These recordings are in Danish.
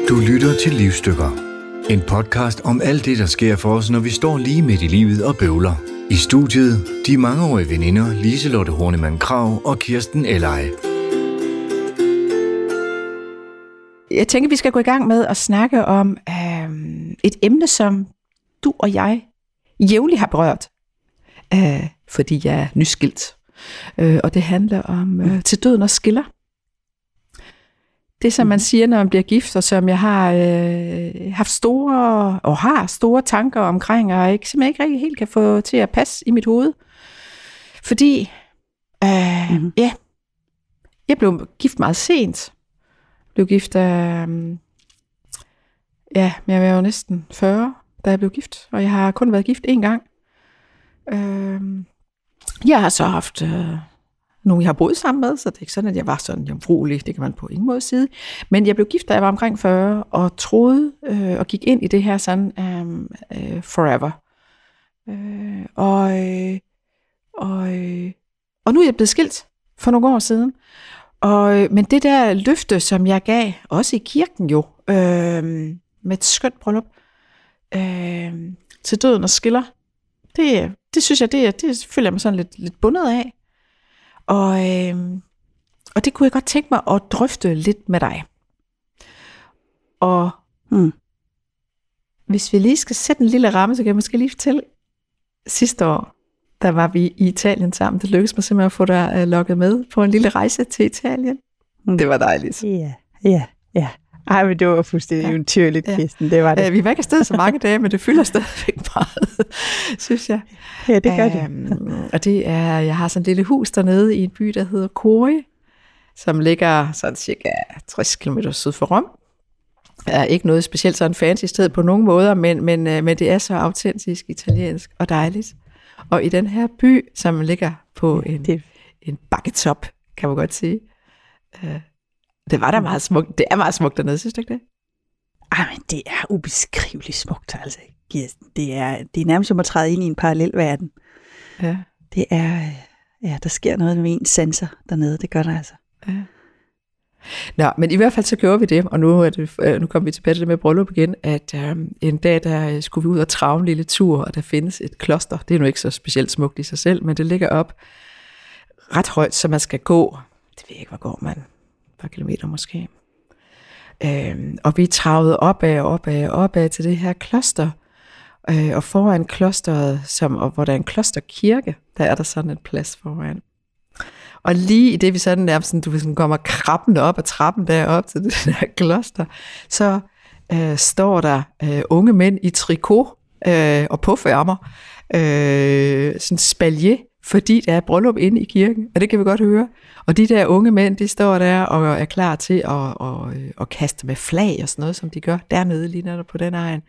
Du lytter til Livsstykker. En podcast om alt det, der sker for os, når vi står lige midt i livet og bøvler. I studiet, de mangeårige veninder Liselotte Hornemann Krag og Kirsten Elleje. Jeg tænker, vi skal gå i gang med at snakke om et emne, som du og jeg jævnligt har berørt, fordi jeg er nyskilt. Og det handler om til døden og skiller. Det, som man siger, når man bliver gift, og som jeg har haft store tanker omkring, og simpelthen ikke rigtig helt kan få til at passe i mit hoved. Fordi, jeg blev gift meget sent. Blev gift jeg var jo næsten 40, da jeg blev gift, og jeg har kun været gift én gang. Jeg har så haft nogen, jeg har boet sammen med, så det er ikke sådan, at jeg var sådan jomfruelig, det kan man på ingen måde sige. Men jeg blev gift, da jeg var omkring 40, og troede og gik ind i det her sådan forever. Og nu er jeg blevet skilt for nogle år siden. Men det der løfte, som jeg gav, også i kirken jo, med et skønt bryllup, til døden og skiller, det synes jeg, det føler jeg mig sådan lidt bundet af. Og det kunne jeg godt tænke mig at drøfte lidt med dig. Og hvis vi lige skal sætte en lille ramme, så kan jeg måske lige fortælle, sidste år, der var vi i Italien sammen. Det lykkedes mig simpelthen at få dig lukket med på en lille rejse til Italien. Det var dejligt. Ja. Ej, men det var fuldstændig eventyrligt, Kirsten. Det var det. Vi var ikke afsted så mange dage, men det fylder stadigvæk meget, synes jeg. Ja, det gør det. Og det er, jeg har sådan et lille hus dernede i en by, der hedder Cori, som ligger sådan cirka 60 km syd for Rom. Det er ikke noget specielt sådan fancy sted på nogen måder, men det er så autentisk italiensk og dejligt. Og i den her by, som ligger på en bakketop, kan man godt sige, det var da meget smukt. Det er meget smukt dernede, synes du ikke det? Men det er ubeskriveligt smukt, altså. Det er nærmest som at træde ind i en parallelverden. Ja. Det er, der sker noget med ens sanser dernede, det gør der altså. Ja. Nå, men i hvert fald så gjorde vi det, og nu kommer vi tilbage til det med bryllup igen, at en dag, der skulle vi ud og trave en lille tur, og der findes et kloster. Det er nu ikke så specielt smukt i sig selv, men det ligger op ret højt, så man skal gå. Det ved jeg ikke, hvor går man? Et par kilometer måske. Og vi travede opad til det her kloster. Og foran klosteret, hvor der er en klosterkirke, der er der sådan en plads foran. Og lige i det, vi sådan nærmest sådan, du sådan kommer krabbende op ad trappen derop til det der kloster, så står der unge mænd i trikot og påfærmer, sådan spalje, fordi der er bryllup inde i kirken, og det kan vi godt høre. Og de der unge mænd, de står der og er klar til at kaste med flag og sådan noget, som de gør dernede lige netop på den egen.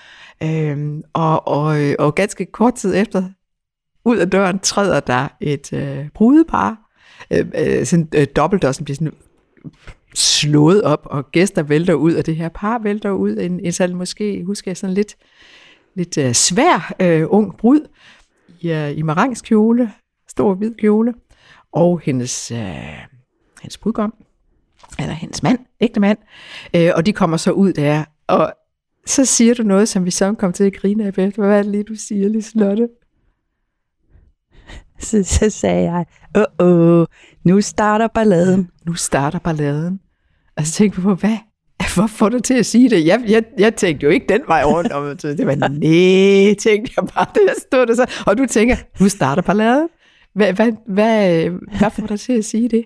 Og ganske kort tid efter, ud af døren træder der et brudepar, sådan dobbelt og sådan bliver sådan slået op, og gæster vælter ud, og det her par vælter ud, en sådan måske, husker jeg, sådan lidt svær ung brud i marangskjole, stor hvid kjole, og hendes brudgom, eller hendes mand, ægte mand, og de kommer så ud der, og så siger du noget, som vi så kom til at grine af efter. Hvad er det lige, du siger, Liselotte? Så sagde jeg, nu starter balladen. Nu starter balladen. Og så tænkte jeg på, hvad får du til at sige det? Jeg tænkte jo ikke den vej rundt om det. Det var, tænkte jeg bare, det der stod der så. Og du tænker, nu starter balladen. Hvad får du til at sige det?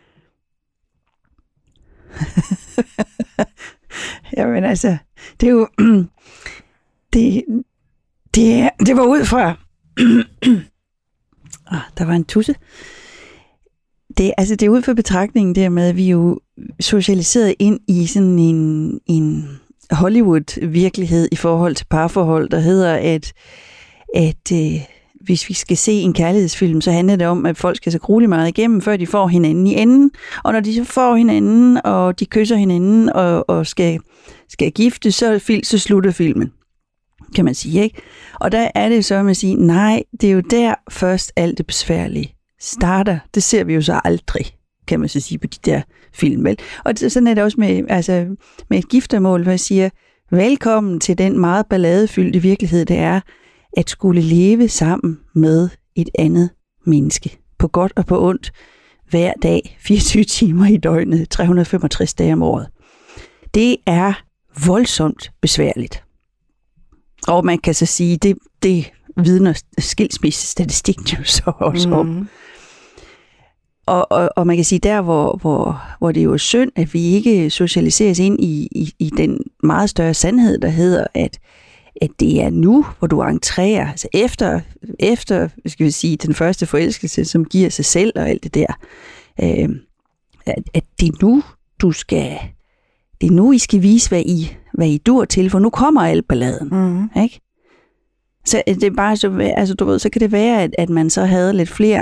Jamen altså, det er jo, det var ud fra, der var en tusse. Det er ud fra betragtningen der med, at vi er jo socialiseret ind i sådan en Hollywood-virkelighed i forhold til parforhold, der hedder, at hvis vi skal se en kærlighedsfilm, så handler det om, at folk skal så grueligt meget igennem, før de får hinanden i enden. Og når de så får hinanden, og de kysser hinanden, og skal gifte, så slutter filmen, kan man sige, ikke? Og der er det så, at man siger, nej, det er jo der først alt det besværlige starter. Det ser vi jo så aldrig. kan man så sige, på de der film, vel? Og sådan er det også med et giftermål, hvor jeg siger, velkommen til den meget balladefyldte virkelighed, det er at skulle leve sammen med et andet menneske. På godt og på ondt, hver dag, 24 timer i døgnet, 365 dage om året. Det er voldsomt besværligt. Og man kan så sige, det vidner skilsmissestatistikken jo så også om. Og man kan sige, der hvor det er jo synd, at vi ikke socialiseres ind i den meget større sandhed, der hedder, at det er nu, hvor du entrerer, altså efter skal vi sige, den første forelskelse, som giver sig selv og alt det der, at det er nu, det er nu, I skal vise, hvad I dur til, for nu kommer al balladen, ikke? Så det er bare så, altså du ved, så kan det være, at man så havde lidt flere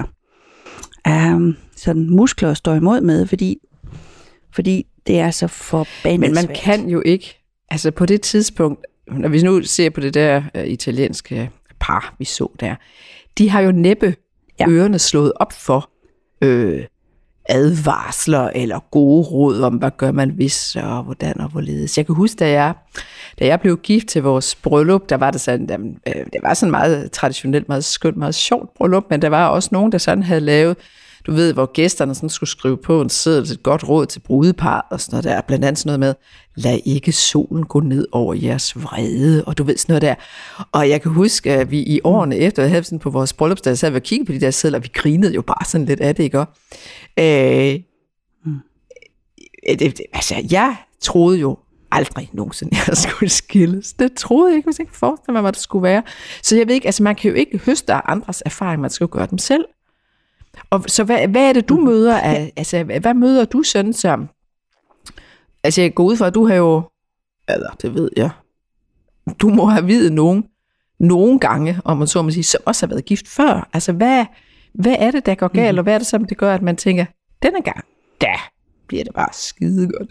sådan muskler at stå imod med, fordi det er så forbandet. Men man kan jo ikke, altså på det tidspunkt, når vi nu ser på det der italienske par, vi så der, de har jo næppe ørerne slået op for advarsler eller gode råd om, hvad gør man hvis, og hvordan og hvorledes. Jeg kan huske, da jeg blev gift til vores bryllup, der var det sådan, det var sådan meget traditionelt, meget skønt, meget sjovt bryllup, men der var også nogen, der sådan havde lavet, du ved, hvor gæsterne sådan skulle skrive på en seddel et godt råd til brudeparret og sådan noget der, blandt andet sådan noget med, lad ikke solen gå ned over jeres vrede, og du ved sådan noget der. Og jeg kan huske, at vi i årene efter, jeg havde sådan på vores bryllupsdag, så havde vi kigget på de der sedler, og vi grinede jo bare sådan lidt af det, ikke? Altså, jeg troede jo aldrig nogensinde, jeg skulle skilles. Det troede jeg ikke, hvis jeg ikke forestille mig, hvad det skulle være. Så jeg ved ikke, altså man kan jo ikke høste af andres erfaring, man skal jo gøre dem selv. Og så hvad er det, du møder af, altså hvad møder du sådan som, altså jeg går ud fra, at du har jo, eller det ved jeg, du må have videt nogle gange, om man så må sige, som også har været gift før. Altså hvad er det, der går galt, og hvad er det, som det gør, at man tænker, denne gang, da bliver det bare skide godt.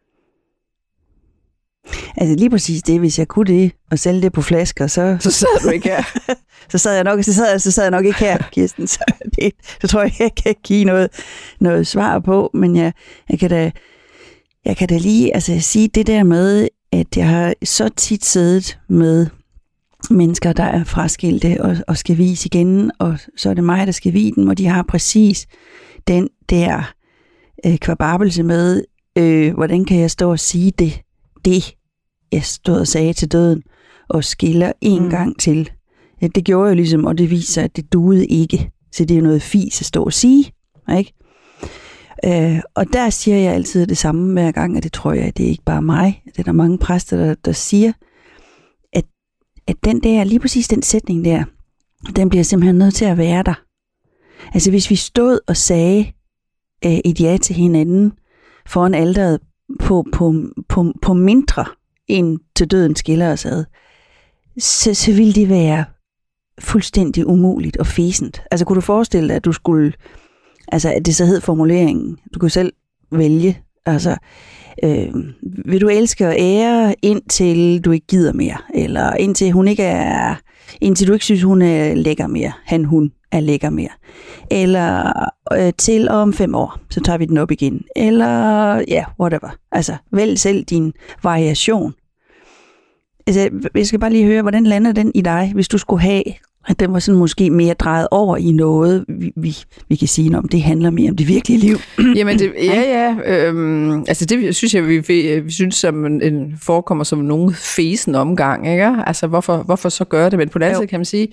Altså lige præcis det, hvis jeg kunne det, og sælge det på flasker, så sad du ikke her. så sad jeg nok ikke her, Kirsten. Så det tror jeg kan give noget svar på, men jeg kan da lige altså, sige det der med, at jeg har så tit siddet med mennesker, der er fraskilte og skal vise igen, og så er det mig, der skal vie dem, og de har præcis den der kvababelse med, hvordan kan jeg stå og sige det jeg stod og sagde til døden, og skiller en gang til. Ja, det gjorde jeg ligesom, og det viser, at det duede ikke. Så det er noget fis at stå og sige, ikke? Og der siger jeg altid det samme hver gang, og det tror jeg, det er ikke bare mig. Det er der mange præster, der siger, at den der, lige præcis den sætning der, den bliver simpelthen nødt til at være der. Altså hvis vi stod og sagde et ja til hinanden foran alteret på mindre end til døden skiller os ad, så ville det være fuldstændig umuligt og fæsent. Altså kunne du forestille dig, at du skulle, altså at det så hed formuleringen, du kunne selv vælge, altså vil du elske og ære indtil du ikke gider mere, eller indtil du ikke synes hun er lækker mere, hun er lækker mere, eller til om 5 år, så tager vi den op igen, eller whatever. Altså vælg selv din variation. Altså, jeg skal bare lige høre, hvordan lander den i dig, hvis du skulle have, at den var sådan måske mere drejet over i noget, vi kan sige, om det handler mere om det virkelige liv. Jamen, altså det synes jeg, vi synes som en forekommer som nogen fesen omgang, ikke? Altså hvorfor så gøre det? Men på den anden side kan man sige,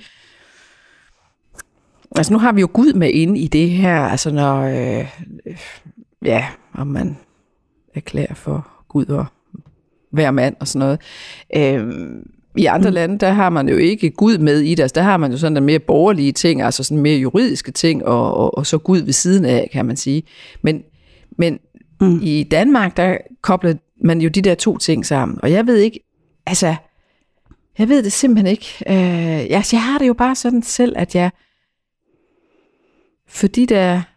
altså nu har vi jo Gud med inde i det her, altså når, om man erklærer for Gud og hver mand og sådan noget. I andre lande, der har man jo ikke Gud med i det, altså der har man jo sådan mere borgerlige ting, altså sådan mere juridiske ting, og så Gud ved siden af, kan man sige. Men i Danmark, der kobler man jo de der to ting sammen, og jeg ved ikke, altså, jeg ved det simpelthen ikke. Jeg har det jo bare sådan selv, at jeg, fordi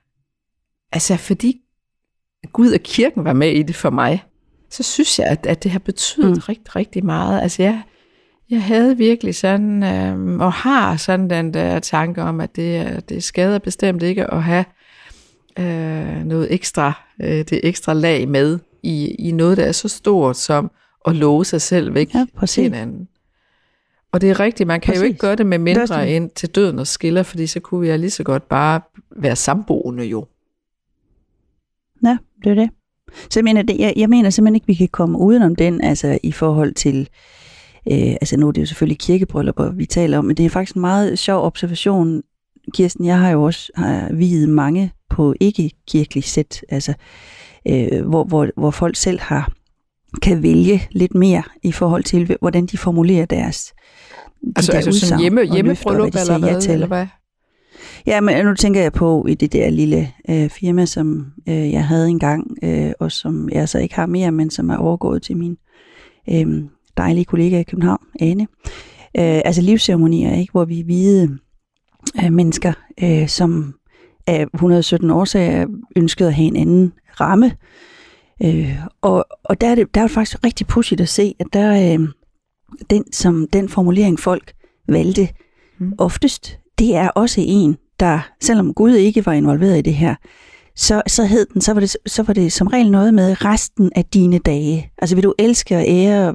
Gud og kirken var med i det for mig, så synes jeg, at det har betydet rigtig, rigtig meget. Altså jeg havde virkelig sådan, og har sådan den der tanke om, at det skader bestemt ikke at have noget ekstra, det ekstra lag med i noget, der er så stort som at love sig selv væk til hinanden. Og det er rigtigt, man kan jo ikke gøre det med mindre end til døden og skiller, fordi så kunne vi lige så godt bare være samboende jo. Ja, det er det. Så jeg mener simpelthen ikke, vi kan komme udenom den, altså i forhold til, altså nu er det jo selvfølgelig kirkebryllupper, vi taler om, men det er faktisk en meget sjov observation. Kirsten, jeg har jo også viet mange på ikke-kirkelig sæt, altså hvor folk selv kan vælge lidt mere i forhold til, hvordan de formulerer deres altså sådan hjemmebryllup eller hvad? Ja, men nu tænker jeg på i det der lille firma, som jeg havde engang, og som jeg så ikke har mere, men som er overgået til min dejlige kollega i København, Ane. Altså livsceremonier, ikke, hvor vi viede mennesker, som af 117 årsager ønskede at have en anden ramme. Og der er det faktisk rigtig pudsigt at se, at der den formulering folk valgte oftest, det er også en, der, selvom Gud ikke var involveret i det her, så var det som regel noget med resten af dine dage. Altså vil du elske og ære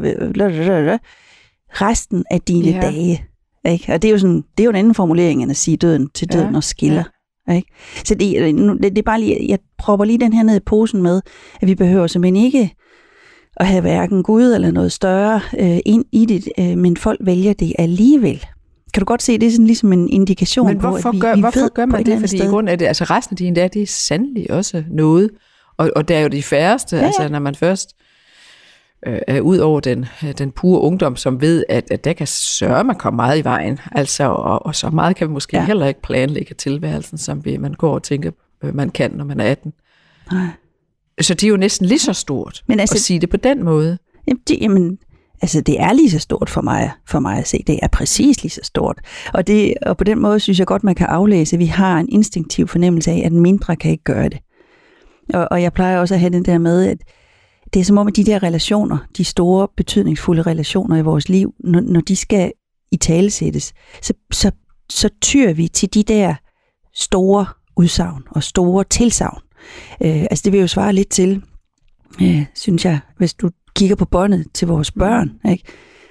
resten af dine dage. Ikke? Og det er jo en anden formulering end at sige døden til døden og skiller. Ja. Ikke? Så det er bare lige, jeg propper lige den her ned i posen med, at vi behøver simpelthen ikke at have hverken Gud eller noget større ind i det, men folk vælger det alligevel. Kan du godt se, det er sådan ligesom en indikation men på, at vi hvorfor gør man det? Fordi i grund af det, altså resten af dine dage, det er sandelig også noget. Og det er jo de færreste, altså når man først er ud over den pure ungdom, som ved, at der kan man komme meget i vejen. Altså, og så meget kan vi måske heller ikke planlægge tilværelsen, som man går og tænker, man kan, når man er 18. Nej. Så det er jo næsten lige så stort at sige det på den måde. Jamen, altså det er lige så stort for mig at se. Det er præcis lige så stort. Og på den måde synes jeg godt, man kan aflæse, at vi har en instinktiv fornemmelse af, at en mindre kan ikke gøre det. Og jeg plejer også at have den der med, at det er som om, at de der relationer, de store, betydningsfulde relationer i vores liv, når de skal italesættes, så tyr vi til de der store udsagn og store tilsagn. Altså det vil jo svare lidt til, synes jeg, hvis du kigger på båndet til vores børn, ikke?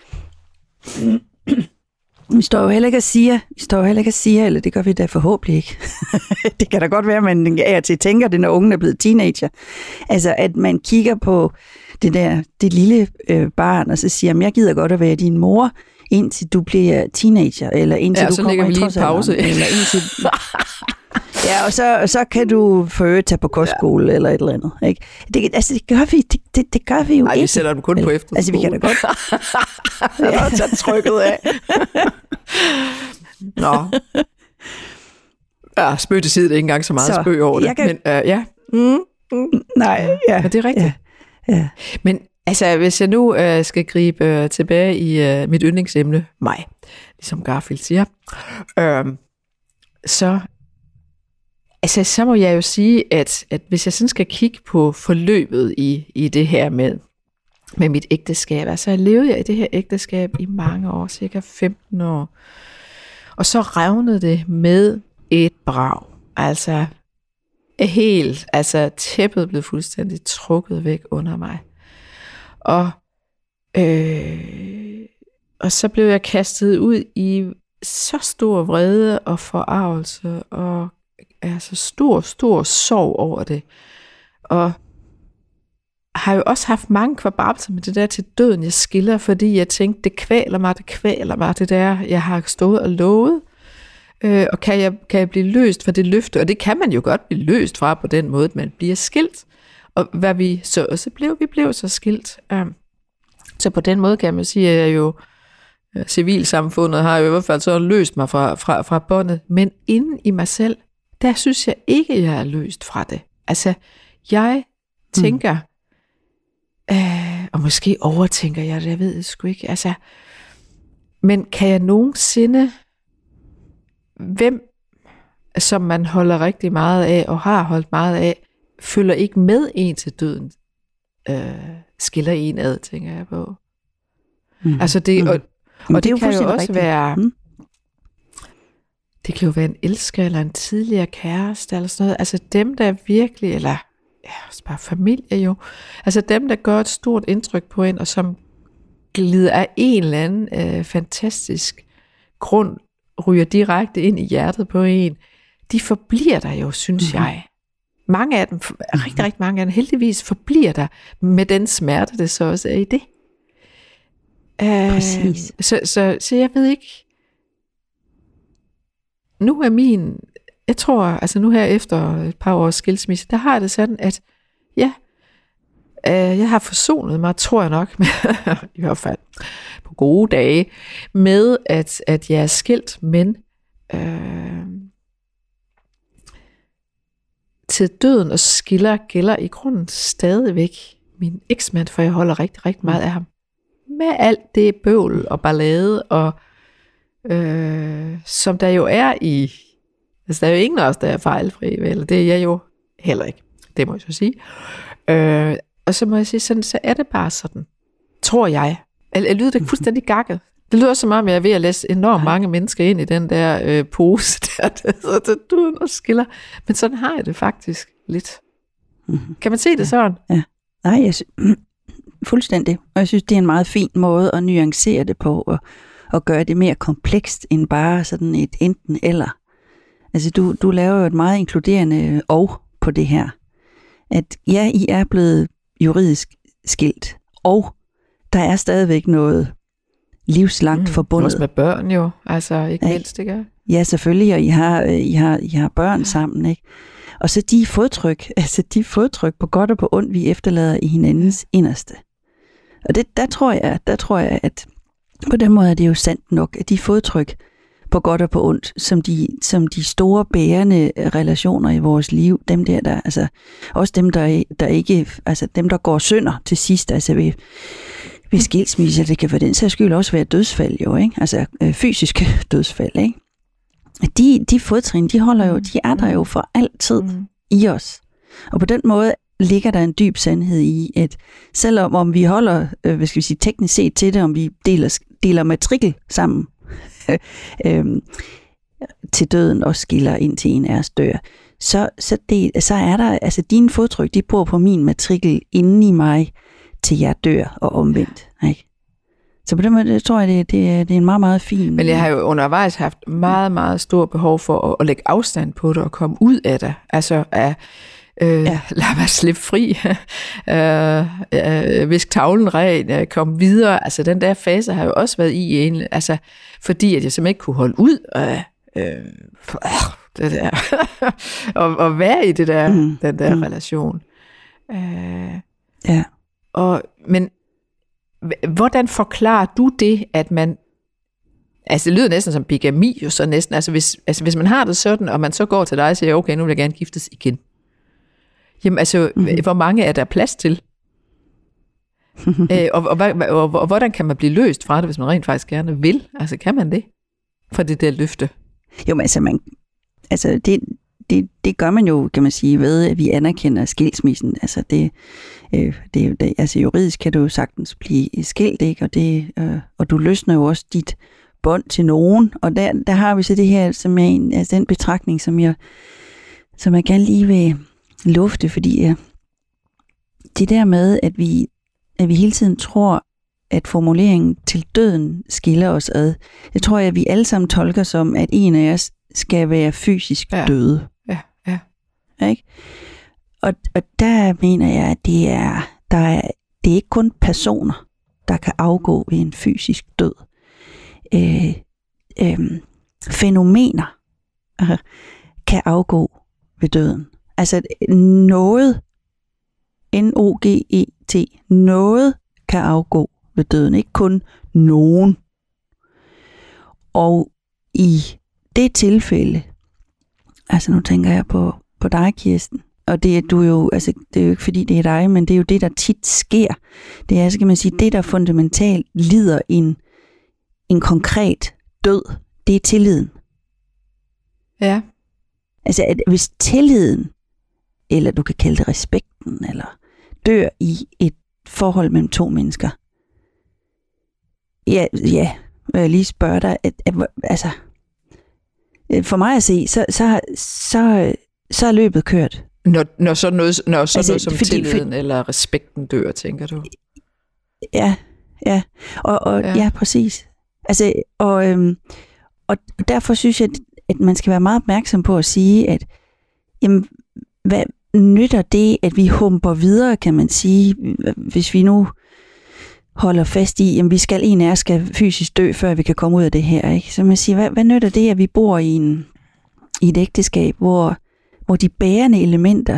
Vi står jo heller ikke at sige, eller det gør vi da forhåbentlig ikke. Det kan da godt være, at man af og til tænker det, når ungen er blevet teenager. Altså, at man kigger på det lille barn, og så siger, jeg gider godt at være din mor, indtil du bliver teenager, eller indtil du kommer i trodsalderen. Eller indtil... Ja, og så kan du for øvrigt tage på kostskole eller et eller andet. Ikke? Det gør vi jo ikke. Nej, vi sætter dem kun på efterskole. Altså, vi kan da godt. Jeg har taget trykket af. Nå. Ja, spøg til side, det er ikke engang så meget spøg over det. Men nej, ja. Men det er rigtigt. Ja. Men altså, hvis jeg nu skal gribe tilbage i mit yndlingsemne, mig, ligesom Garfield siger, så må jeg jo sige, at hvis jeg sådan skal kigge på forløbet i det her med mit ægteskab, altså levede jeg i det her ægteskab i mange år, cirka 15 år, og så revnede det med et brag. Altså tæppet blev fuldstændig trukket væk under mig. Og så blev jeg kastet ud i så stor vrede og forargelse og altså stor sorg over det. Og har jo også haft mange kvababbelser med det der til døden, jeg skiller, fordi jeg tænkte, det kvæler mig, det der, jeg har stået og lovet. Og kan jeg blive løst fra det løfte? Og det kan man jo godt blive løst fra på den måde, at man bliver skilt. Og hvad vi så også blev, vi blev så skilt. Så på den måde kan man sige, at jeg jo civilsamfundet har jo i hvert fald så løst mig fra båndet. Men inden i mig selv, der synes jeg ikke, jeg er løst fra det. Altså, jeg tænker, og måske overtænker jeg det, jeg ved det sgu ikke. Altså, men kan jeg nogensinde, hvem som man holder rigtig meget af, og har holdt meget af, følger ikke med en til døden, skiller en ad, tænker jeg på. Altså det, og det kan jo også være, det kan jo være en elsker, eller en tidligere kæreste, eller sådan noget. Altså dem, der virkelig, eller bare familie jo. Altså dem, der gør et stort indtryk på en, og som glider af en eller anden fantastisk grund, ryger direkte ind i hjertet på en, de forbliver der jo, synes jeg. Mange af dem, rigtig mange af dem, heldigvis forbliver der med den smerte, det så også er i det. Præcis. Så jeg ved ikke, nu er jeg tror, altså nu her efter et par års skilsmisse, der har jeg det sådan, at jeg har forsonet mig, tror jeg nok, med, i hvert fald på gode dage, med at jeg er skilt, men til døden og skiller gælder i grunden stadigvæk min eksmand, for jeg holder rigtig, rigtig meget af ham. Med alt det bøvl og ballade, og som der jo er i, altså der er jo ingen af os, der er fejlfri, vel? Det er jeg jo heller ikke, det må jeg så sige. Og så må jeg sige, sådan, så er det bare sådan, tror jeg. Eller lyder det fuldstændig gakket? Det lyder som om, jeg er ved at læse enormt mange mennesker ind i den der pose, der døden og skiller. Men sådan har jeg det faktisk lidt. Kan man se det sådan? Ja. Nej, fuldstændig. Og jeg synes, det er en meget fin måde at nuancere det på, og gøre det mere komplekst, end bare sådan et enten eller. Altså, du laver jo et meget inkluderende på det her. At ja, I er blevet juridisk skilt, og der er stadigvæk noget livslangt forbundet. Også med børn jo, altså ikke mindst, ikke? Ja, selvfølgelig, og I har børn sammen, ikke? Og så de fodtryk på godt og på ondt, vi efterlader i hinandens inderste. Og der tror jeg, at på den måde er det jo sandt nok, at de fodtryk på godt og på ondt, som de store bærende relationer i vores liv, dem der altså også dem der ikke, altså dem der går synder til sidst, altså ved skilsmisse, det kan for den sags skyld også være dødsfald jo, ikke? Altså fysiske dødsfald, ikke? De fodtrin, de er der jo for altid i os. Og på den måde ligger der en dyb sandhed i, at selvom om vi holder, teknisk set til det, om vi deler matrikel sammen til døden og skiller ind til en af os dør, så er der, altså dine fodtryk, de bor på min matrikel inden i mig, til jeg dør og omvendt, ikke? Så på den måde, tror jeg, det er en meget, meget fin... Men jeg har jo undervejs haft meget, meget stor behov for at lægge afstand på det og komme ud af det. Altså lad mig slippe fri, visk tavlen ren, komme videre. Altså den der fase har jo også været i en... Altså fordi at jeg simpelthen ikke kunne holde ud det der, og være i det der, den der relation. Ja. Men hvordan forklarer du det, at man, altså det lyder næsten som bigami jo så næsten, altså hvis man har det sådan, og man så går til dig og siger, okay, nu vil jeg gerne giftes igen. Jamen altså, hvor mange er der plads til? Og hvordan kan man blive løst fra det, hvis man rent faktisk gerne vil? Altså kan man det? Fra det der løfte? Jo, men altså det gør man jo, kan man sige, ved at vi anerkender skilsmissen. Altså altså juridisk kan du jo sagtens blive skilt, ikke? Og du løsner jo også dit bånd til nogen. Og der har vi så det her, som er altså den betragtning, som jeg gerne lige vil lufte, fordi det der med, at vi hele tiden tror, at formuleringen til døden skiller os ad, det tror jeg, at vi alle sammen tolker som, at en af os skal være fysisk døde. Ja. Ikke? Og der mener jeg, at det er ikke kun personer, der kan afgå ved en fysisk død. Fænomener kan afgå ved døden. Altså noget, N-O-G-E-T, noget kan afgå ved døden, ikke kun nogen. Og i det tilfælde, altså nu tænker jeg på dig, Kirsten, og det er du jo, altså det er jo ikke fordi det er dig, men det er jo det, der tit sker. Det er, så kan man sige, det der fundamentalt lider en konkret død, det er tilliden. Ja. Altså at hvis tilliden, eller du kan kalde det respekten, eller dør i et forhold mellem to mennesker. Ja, vil jeg lige spørge dig, altså, for mig at se, så er løbet kørt. Når sådan noget som tilliden eller respekten dør, tænker du? Ja. Ja, præcis. Altså, og derfor synes jeg, at man skal være meget opmærksom på at sige, at jamen, hvad nytter det, at vi humper videre, kan man sige, hvis vi nu holder fast i, at vi en af os skal fysisk dø, før vi kan komme ud af det her. Ikke? Så man siger, hvad nytter det, at vi bor i et ægteskab, hvor de bærende elementer,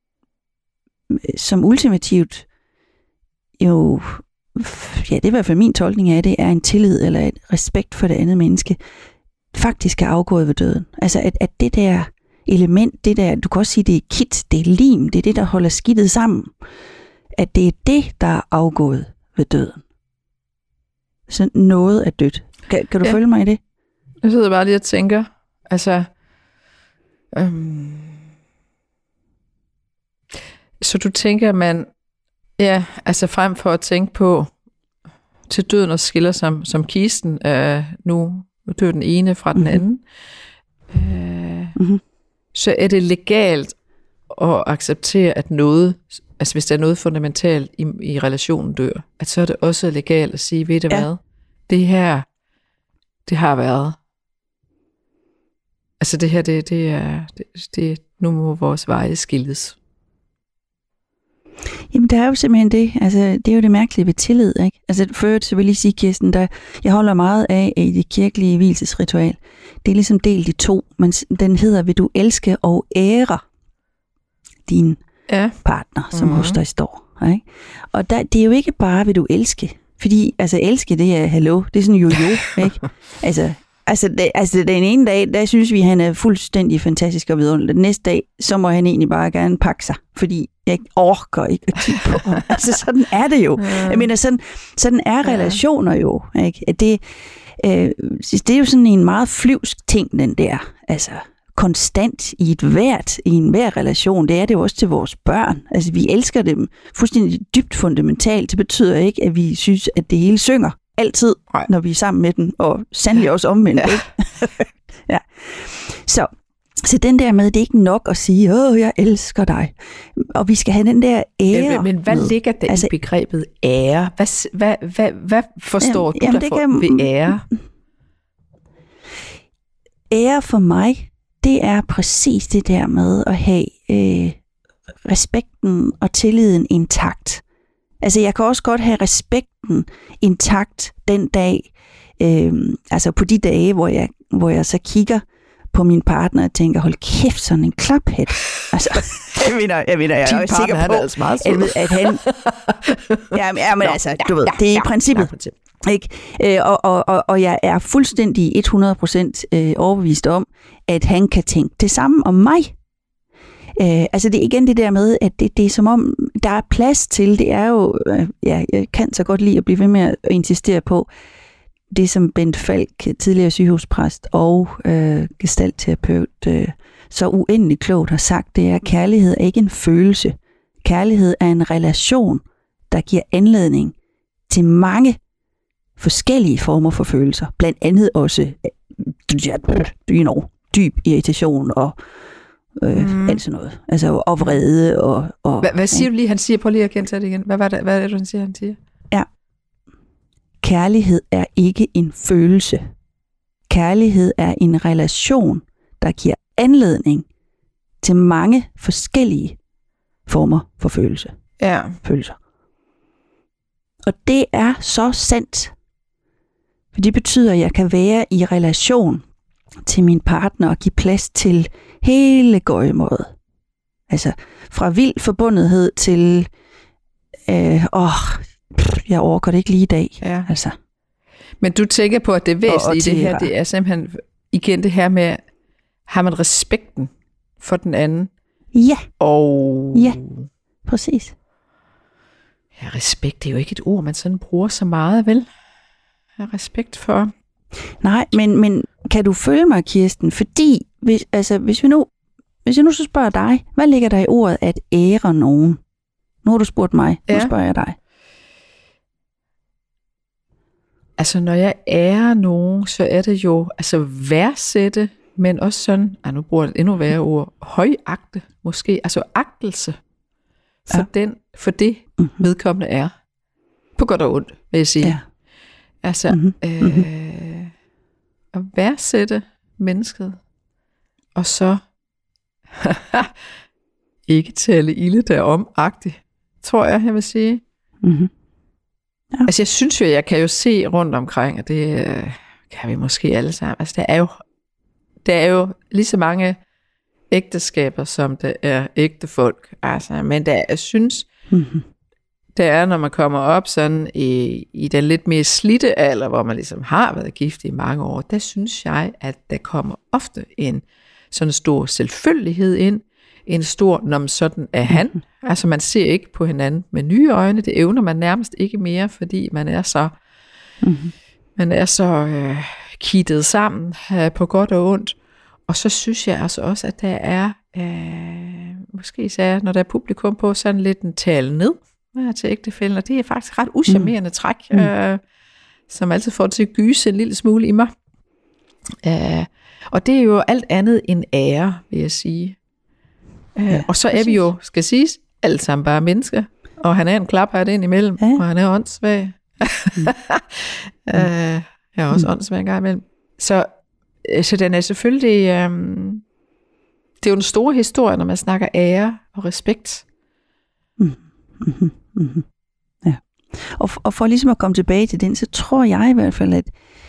som ultimativt jo, ja, det er i hvert fald min tolkning af det, er en tillid eller et respekt for det andet menneske, faktisk er afgået ved døden. Altså, at det der element, det der, du kan også sige, det er kit, det er lim, det er det, der holder skidtet sammen, at det er det, der er afgået ved døden. Så noget er dødt. Kan du følge mig i det? Jeg sidder bare lige og tænker, altså, så du tænker, man, ja, altså frem for at tænke på til døden og skiller som kisten, nu dør den ene fra den anden, så er det legalt at acceptere, at noget, altså hvis der er noget fundamentalt i relationen dør, at så er det også legalt at sige, ved du hvad, det her, det har været. Altså det her, det nu må vores veje skilles. Jamen, det er jo simpelthen det. Altså, det er jo det mærkelige ved tillid, ikke? Altså, først så vil jeg lige sige, Kirsten, jeg holder meget af i det kirkelige vielsesritual. Det er ligesom delt i to, men den hedder, vil du elske og ære din partner, som hos dig står. Ikke? Og det er jo ikke bare, vil du elske. Fordi, altså, elske, det er hallo. Det er sådan jo, ikke? Altså, den ene dag, der synes vi, han er fuldstændig fantastisk og vidunderlig. Den næste dag, så må han egentlig bare gerne pakke sig, fordi jeg orker ikke at kigge på ham. Altså, sådan er det jo. Jeg mener, sådan er relationer jo. Ikke? Det er jo sådan en meget flyvsk ting, den der. Altså, konstant i enhver relation. Det er det jo også til vores børn. Altså, vi elsker dem fuldstændig dybt fundamentalt. Det betyder ikke, at vi synes, at det hele synger. Altid, når vi er sammen med den, og sandelig også omvendt. Ja. Så den der med, det er ikke nok at sige, jeg elsker dig. Og vi skal have den der ære. Men hvad ligger der i begrebet ære? Hvad forstår du derfor ved ære? Ære for mig, det er præcis det der med at have respekten og tilliden intakt. Altså, jeg kan også godt have respekten intakt den dag, altså på de dage, hvor jeg så kigger på min partner og tænker, hold kæft, sådan en klaphat. Altså, jeg mener, jeg er jo sikker på, at han... men altså, du ved, det er i princippet. Ikke? Og jeg er fuldstændig 100% overbevist om, at han kan tænke det samme om mig. Altså det er igen det der med, at det er som om, der er plads til, det er jo, jeg kan så godt lide at blive ved med at insistere på, det som Bent Falk, tidligere sygehuspræst og gestaltterapeut, så uendeligt klogt har sagt, det er, at kærlighed er ikke en følelse. Kærlighed er en relation, der giver anledning til mange forskellige former for følelser. Blandt andet også, dyb irritation og alt sådan noget. Altså, og vrede. Og hvad siger du lige? Han siger, prøv lige at gentage det igen. Hvad er det, han siger? Ja. Kærlighed er ikke en følelse. Kærlighed er en relation, der giver anledning til mange forskellige former for følelser. Og det er så sandt. For det betyder, at jeg kan være i relation til min partner og give plads til hele gøjemåret. Altså fra vild forbundethed til jeg orker det ikke lige i dag. Ja. Altså. Men du tænker på, at det væsentlige i det her, det er simpelthen igen det her med, har man respekten for den anden? Ja. Og ja, præcis. Ja, respekt, det er jo ikke et ord, man sådan bruger så meget, vel? Ja, respekt for... Nej, men kan du følge mig, Kirsten? Fordi, hvis jeg nu så spørger dig, hvad ligger der i ordet at ære nogen? Nu har du spurgt mig, nu spørger jeg dig. Altså, når jeg ærer nogen, så er det jo, altså værdsætte men også sådan, nu bruger jeg et endnu værre ord, højagte måske, altså agtelse for det vedkommende er, på godt og ondt, vil jeg sige. Ja. Altså, at værdsætte mennesket, og så ikke tale ilde derom-agtigt, tror jeg vil sige. Mm-hmm. Ja. Altså, jeg synes jo, jeg kan jo se rundt omkring, og det kan vi måske alle sammen. Altså, der er jo lige så mange ægteskaber, som der er ægte folk. Altså, men jeg synes, der er, når man kommer op sådan i den lidt mere slidte alder, hvor man ligesom har været gift i mange år, der synes jeg, at der kommer ofte en sådan stor selvfølgelighed ind, en stor, når sådan er han. Altså man ser ikke på hinanden med nye øjne, det evner man nærmest ikke mere, fordi man er så kittet sammen på godt og ondt. Og så synes jeg altså også, at der er, måske især når der er publikum på, sådan lidt en tale ned til ægtefælden, og det er faktisk ret uschammerende træk, som altid får det til at gyse en lille smule i mig. Og det er jo alt andet end ære, vil jeg sige. Og så er vi jo, skal siges, alle sammen bare mennesker, og han er en klaphat ind imellem, og han er åndssvag. Jeg er også åndssvag en gang imellem. Så den er selvfølgelig, det er jo en stor historie, når man snakker ære og respekt. Ja. Og for ligesom at komme tilbage til den, så tror jeg i hvert fald,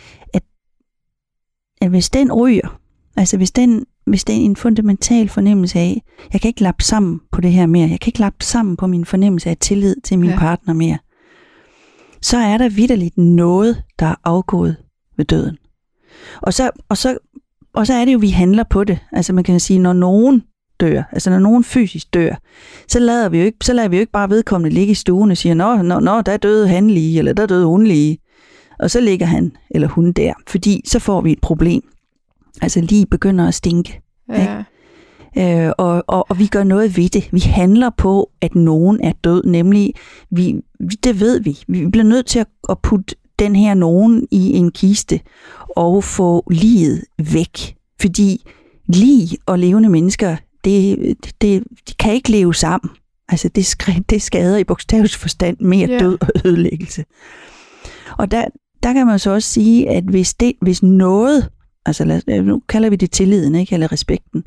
at hvis den ryger, altså hvis det er en fundamental fornemmelse af, jeg kan ikke lappe sammen på det her mere, jeg kan ikke lappe sammen på min fornemmelse af tillid til min partner mere, så er der vitterligt noget, der er afgået ved døden. Og så er det jo, vi handler på det. Altså man kan sige, når nogen dør, altså når nogen fysisk dør, så lader vi jo ikke bare vedkommende ligge i stuen og siger, nå, der døde han lige, eller der døde hun lige. Og så ligger han eller hun der, fordi så får vi et problem. Altså lige begynder at stinke. Ja. Og vi gør noget ved det. Vi handler på, at nogen er død, nemlig, det ved vi. Vi bliver nødt til at putte den her nogen i en kiste og få liget væk. Fordi lig og levende mennesker, de kan ikke leve sammen. Altså det skader i bogstavelig forstand mere død og ødelæggelse. Og der kan man så også sige, at hvis noget, altså nu kalder vi det tilliden, ikke, eller respekten,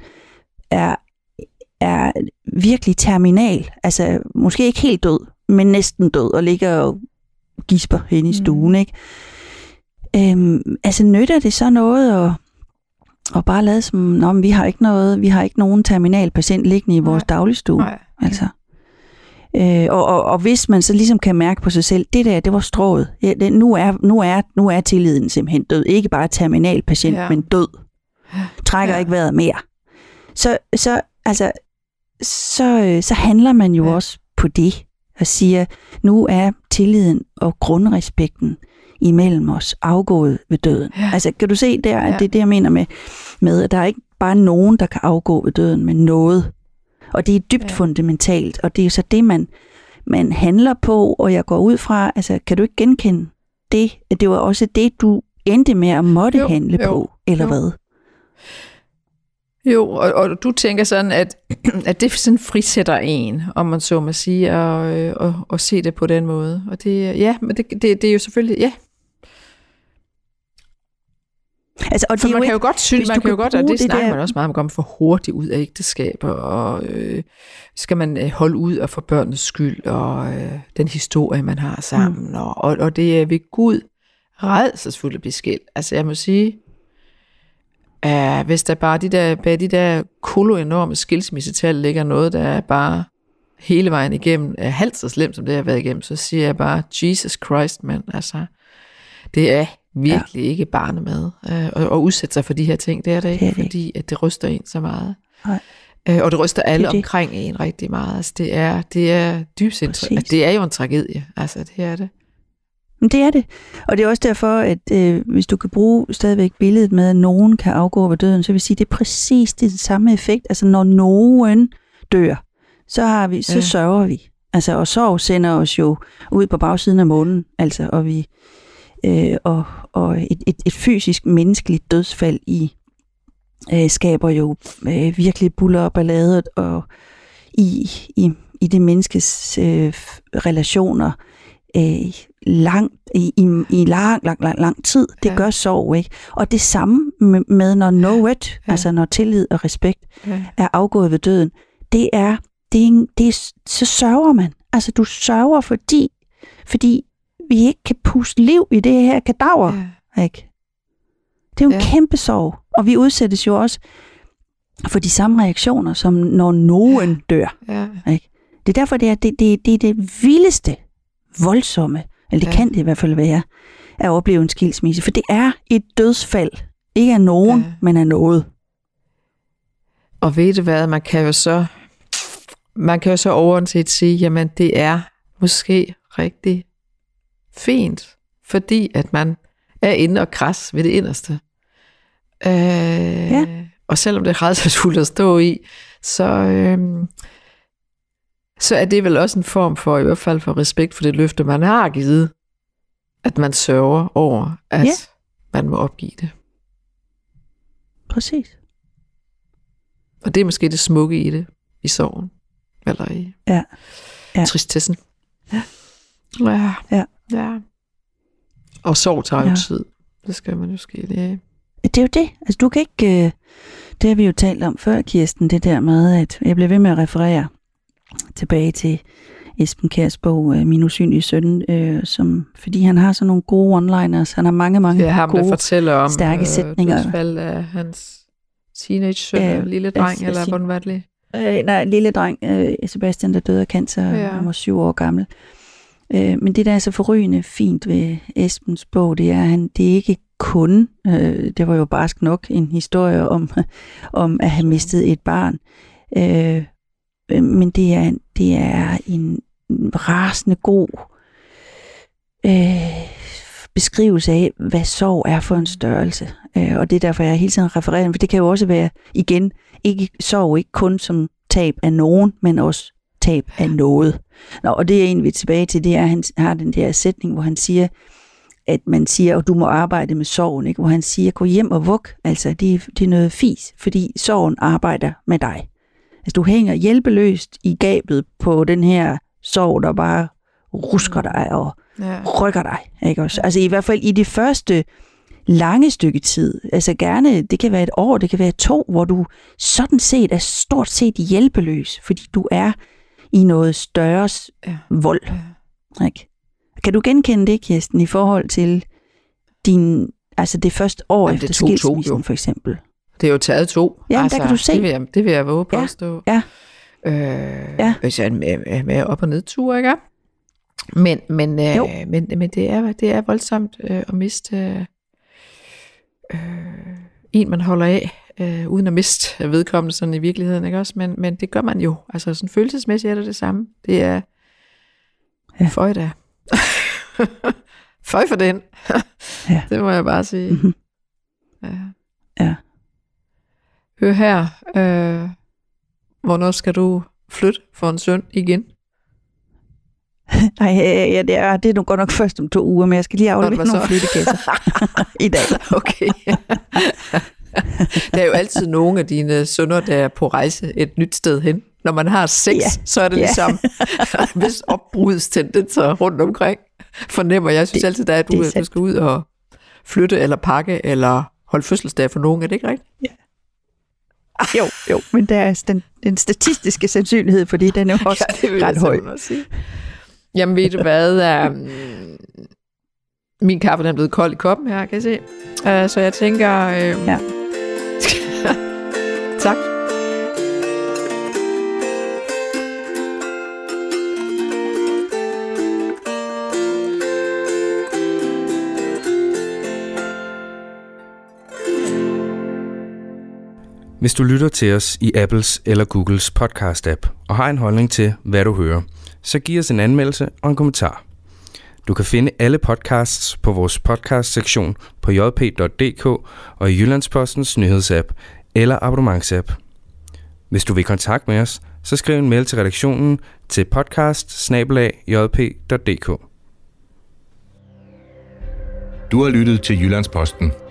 er virkelig terminal, altså måske ikke helt død, men næsten død, og ligger og gisper hen i stuen, ikke? Altså nytter det så noget at bare lade som, vi har ikke nogen terminal patient liggende i vores dagligstue, altså. Og hvis man så ligesom kan mærke på sig selv, det var strået. Ja, nu er tilliden simpelthen død. Ikke bare terminal patient, men død. Trækker ikke vejret mere. Så handler man jo også på det og siger, nu er tilliden og grundrespekten imellem os afgået ved døden. Ja. Altså kan du se der, at det er det, jeg mener med, at der er ikke bare nogen, der kan afgå ved døden, men noget. Og det er dybt fundamentalt, og det er så det, man handler på, og jeg går ud fra, altså kan du ikke genkende det? At det var også det, du endte med at måtte handle på, eller hvad? Jo, og du tænker sådan, at det sådan frisætter en, om man så må sige, og se det på den måde. Og men det er jo selvfølgelig, Altså, og for man kan jo godt synes, og det snakker man også meget om, at man for hurtigt ud af ægteskaber, og skal man holde ud og for børnenes skyld, og den historie, man har sammen, og det er ved Gud rædselsfuldt at blive skilt. Altså jeg må sige, hvis der bare bag de der koloenorme skilsmissetal ligger noget, der er bare hele vejen igennem, er halvt så slemt, som det har været igennem, så siger jeg bare, Jesus Christ, mand, altså, det er virkelig ikke barnemad og udsætte sig for de her ting, det er det ikke, fordi at det ryster en så meget. Og det ryster alle omkring en rigtig meget. Altså, det er dybt altså, det er jo en tragedie, altså det er det. Det er det, og det er også derfor, at hvis du kan bruge stadigvæk billedet med, at nogen kan afgå ved døden, så vil jeg sige, det er præcis det samme effekt. Altså når nogen dør, så sørger vi. Altså, og sorg sender os jo ud på bagsiden af månen, altså, og vi og et fysisk menneskeligt dødsfald skaber jo virkelig buller og ballade, og i det menneskes relationer lang tid. Det gør sorg, ikke? Og det samme med når know-it, altså når tillid og respekt er afgået ved døden, det er så sørger man. Altså du sørger, fordi vi ikke kan puste liv i det her kadaver, ikke? Det er jo en kæmpe sorg, og vi udsættes jo også for de samme reaktioner, som når nogen dør. Ikke? Det er derfor, det er det vildeste, voldsomme, eller det kan det i hvert fald være, at opleve en skilsmisse, for det er et dødsfald. Ikke af nogen, men af noget. Og ved du hvad, man kan jo så overset sige, jamen det er måske rigtig fint, fordi at man er inde og kras ved det inderste. Og selvom det er rædselsfuldt at stå i, så er det vel også en form for, i hvert fald for respekt for det løfte, man har givet, at man sørger over, at man må opgive det. Præcis. Og det er måske det smukke i det, i sorgen, eller i tristessen. Ja. Og sorg tager jo tid. Det skal man jo ske lige. Det er jo det. Altså du kan ikke, det har vi jo talt om før, Kirsten, det der med, at jeg bliver ved med at referere tilbage til Esben Kjærs bog, Min usynlige søn, fordi han har sådan nogle gode one-liners. Han har mange gode, fortæller om stærke sætninger. Dødsfald af hans teenage-søn, lille dreng, eller hvordan var det? Nej, lille dreng, Sebastian, der døde af cancer, han var 7 år gammel. Men det, der er så forrygende fint ved Esbens bog, det er, det er ikke kun, det var jo barsk nok, en historie om at have mistet et barn. Men det er en rasende god beskrivelse af, hvad sorg er for en størrelse. Og det er derfor, jeg hele tiden refererer, for det kan jo også være, igen, sorg ikke kun som tab af nogen, men også tab af noget. Og det er egentlig tilbage til, det er, at han har den der sætning, hvor han siger, at man siger, og du må arbejde med sorgen, ikke? Hvor han siger, gå hjem og vug, altså det er noget fis, fordi sorgen arbejder med dig. Altså du hænger hjælpeløst i gabet på den her sorg, der bare rusker dig og rykker dig, ikke også? Altså i hvert fald i det første lange stykke tid, altså gerne, det kan være 1 år, det kan være 2, hvor du sådan set er stort set hjælpeløs, fordi du er i noget større vold. Ikke? Kan du genkende det, Kirsten, i forhold til det første år efter skilsmissen, for eksempel? Det er jo taget 2. Ja, der kan du se. Det vil jeg våge på at stå. Hvis jeg er med op- og nedtur, ikke? Men det er voldsomt at miste en, man holder af, uden at miste vedkommende sådan i virkeligheden, ikke også? Men det gør man jo. Altså sådan følelsesmæssigt er det samme. Det er føj da. Føj for den. Det må jeg bare sige. Mm-hmm. Ja. Hør her. Hvornår skal du flytte for en søn igen? Nej, det er nu godt nok først om 2 uger, men jeg skal lige aflevere nogle flyttekasser i dag. Okay. Der er jo altid nogle af dine sønner, der er på rejse et nyt sted hen. Når man har 6, så er det ligesom hvis opbrudstendenser rundt omkring. Fornemmer jeg. Synes altid, at du skal ud og flytte eller pakke eller holde fødselsdag for nogen. Er det ikke rigtigt? Ja. Jo, men der er den statistiske sandsynlighed for det, den er også ret høj. Jamen ved du hvad, min kaffe den er blevet kold i koppen her, kan jeg se. Så jeg tænker, tak. Hvis du lytter til os i Apples eller Googles podcast-app og har en holdning til, hvad du hører, så giv os en anmeldelse og en kommentar. Du kan finde alle podcasts på vores podcast-sektion på jp.dk og i Jyllandspostens nyhedsapp eller abonnementsapp. Hvis du vil kontakte med os, så skriv en mail til redaktionen til podcast@jp.dk. Du har lyttet til Jyllandsposten.